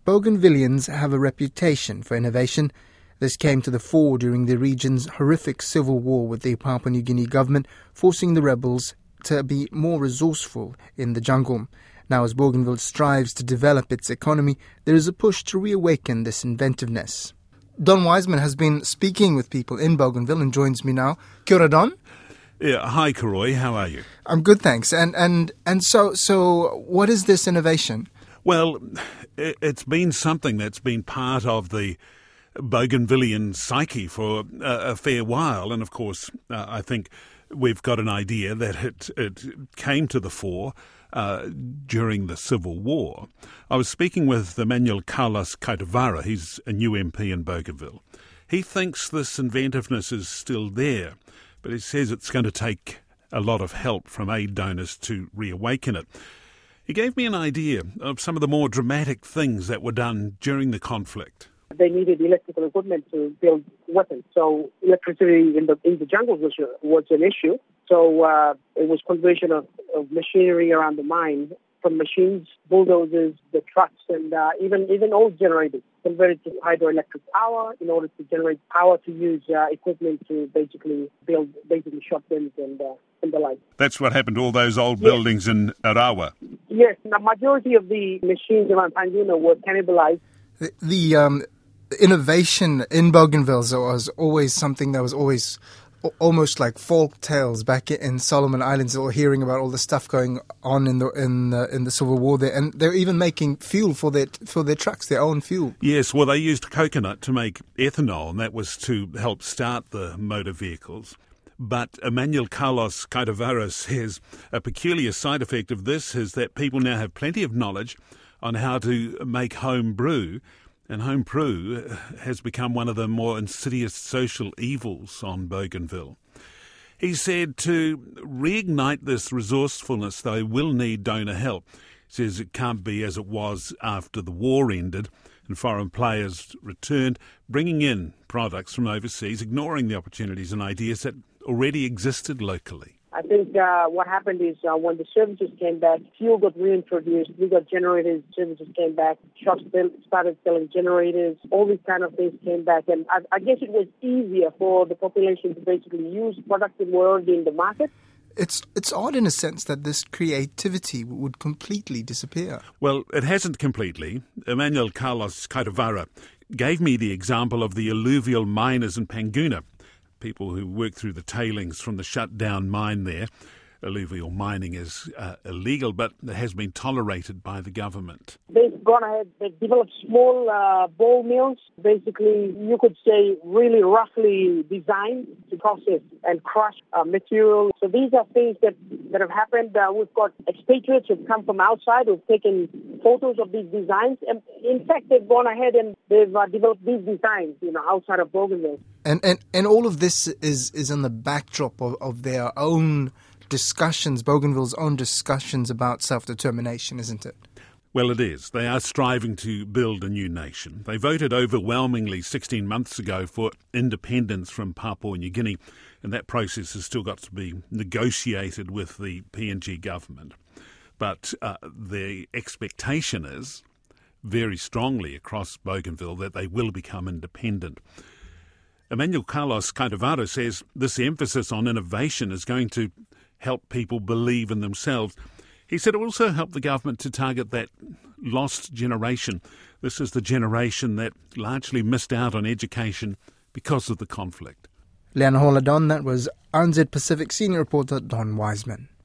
Bougainvilleans have a reputation for innovation. This came to the fore during the region's horrific civil war with the Papua New Guinea government, forcing the rebels to be more resourceful in the jungle. Now, as Bougainville strives to develop its economy, there is a push to reawaken this inventiveness. Don Wiseman has been speaking with people in Bougainville and joins me now. Kia ora, Don. Yeah, hi, Karoi. How are you? I'm good, thanks. And so what is this innovation? Well, it's been something that's been part of the Bougainvillean psyche for a fair while. And, of course, I think we've got an idea that it came to the fore during the Civil War. I was speaking with Emmanuel Carlos Caetuvara. He's a new MP in Bougainville. He thinks this inventiveness is still there, but he says it's going to take a lot of help from aid donors to reawaken it. He gave me an idea of some of the more dramatic things that were done during the conflict. They needed electrical equipment to build weapons. So electricity in the jungles was an issue. So it was conversion of machinery around the mine, from machines, bulldozers, the trucks, and even old generators converted to hydroelectric power in order to generate power to use equipment to basically build shotguns and the like. That's what happened to all those old buildings in Arawa. Yes, the majority of the machines around Panguna were cannibalized. The innovation in Bougainville was always something that was always almost like folk tales back in Solomon Islands, or hearing about all the stuff going on in the Civil War there, and they're even making fuel for their trucks, their own fuel. Yes, well, they used coconut to make ethanol, and that was to help start the motor vehicles. But Emmanuel Carlos Caetuvara says a peculiar side effect of this is that people now have plenty of knowledge on how to make home brew. And home brew has become one of the more insidious social evils on Bougainville. He said to reignite this resourcefulness, they will need donor help. He says it can't be as it was after the war ended and foreign players returned, bringing in products from overseas, ignoring the opportunities and ideas that already existed locally. I think what happened is when the services came back, fuel got reintroduced, we got generators, services came back, shops started selling generators, all these kind of things came back. And I guess it was easier for the population to basically use products that were already in the market. It's odd in a sense that this creativity would completely disappear. Well, it hasn't completely. Emmanuel Carlos Caetuvara gave me the example of the alluvial miners in Panguna, people who work through the tailings from the shut-down mine there. Alluvial mining is illegal, but it has been tolerated by the government. They've gone ahead, they've developed small ball mills, basically, you could say, really roughly designed to process and crush material. So these are things that have happened. We've got expatriates who've come from outside who've taken photos of these designs. And in fact, they've gone ahead and they've developed these designs, outside of Bougainville. And all of this is in the backdrop of their own discussions, Bougainville's own discussions about self-determination, isn't it? Well, it is. They are striving to build a new nation. They voted overwhelmingly 16 months ago for independence from Papua New Guinea, and that process has still got to be negotiated with the PNG government. But the expectation is, very strongly across Bougainville, that they will become independent. Emmanuel Carlos Caetuvara says this emphasis on innovation is going to help people believe in themselves. He said it will also help the government to target that lost generation. This is the generation that largely missed out on education because of the conflict. Leanna Hola, Don, that was RNZ Pacific Senior Reporter Don Wiseman.